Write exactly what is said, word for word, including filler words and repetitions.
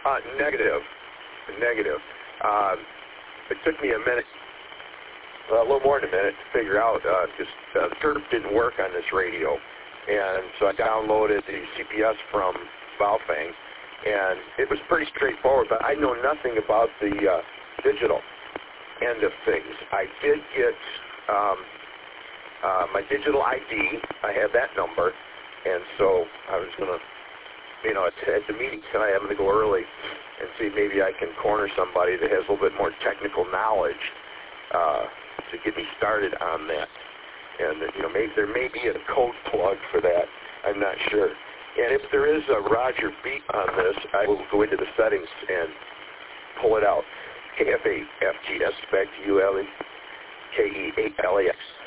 Uh, negative. Negative. Uh, it took me a minute, well, a little more than a minute to figure out, because uh, uh, the turf didn't work on this radio. And so I downloaded the C P S from Baofeng, and it was pretty straightforward, but I know nothing about the uh, digital end of things. I did get um, uh, my digital I D. I have that number, and so I was going to, you know, at, at the meeting tonight, I'm going to go early and see if maybe I can corner somebody that has a little bit more technical knowledge uh, to get me started on that. And, you know, maybe there may be a code plug for that. I'm not sure. And if there is a Roger beep on this, I will go into the settings and pull it out. K F A F G S, back to you, Ellie. K E eight L A X.